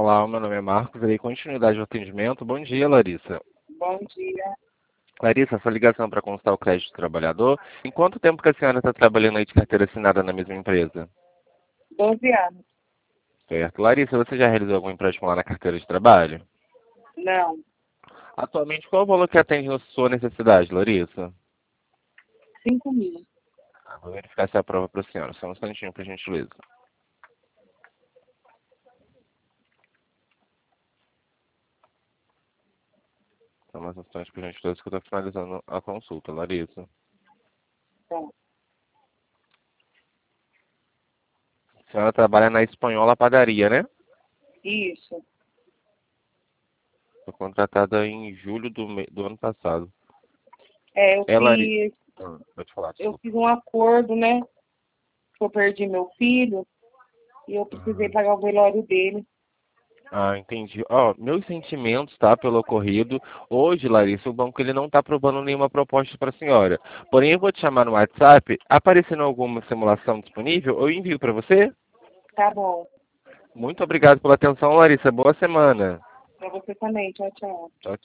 Olá, meu nome é Marcos, dei continuidade ao atendimento. Bom dia, Larissa. Bom dia. Larissa, sua ligação para constar o crédito do trabalhador. Em quanto tempo que a senhora está trabalhando aí de carteira assinada na mesma empresa? 12 anos. Certo. Larissa, você já realizou algum empréstimo lá na carteira de trabalho? Não. Atualmente, qual o valor que atende a sua necessidade, Larissa? 5.000. Vou verificar se é a prova para a senhora. Só um instantinho, por gentileza. Só mais um instante, por gentileza, que eu estou finalizando a consulta, Larissa. Bom, A senhora trabalha na Espanhola Padaria, né? isso. Foi contratada em julho do ano passado. É, eu É, Larissa. fiz, Pode falar, eu desculpa. fiz um acordo, né? Que eu perdi meu filho e eu precisei pagar o velório dele. Entendi. Meus sentimentos, tá, pelo ocorrido. Hoje, Larissa, o banco ele não está aprovando nenhuma proposta para a senhora. Porém, eu vou te chamar no WhatsApp. Aparecendo alguma simulação disponível, eu envio para você. Tá bom. Muito obrigado pela atenção, Larissa. Boa semana. Pra você também. Tchau, tchau. Tchau,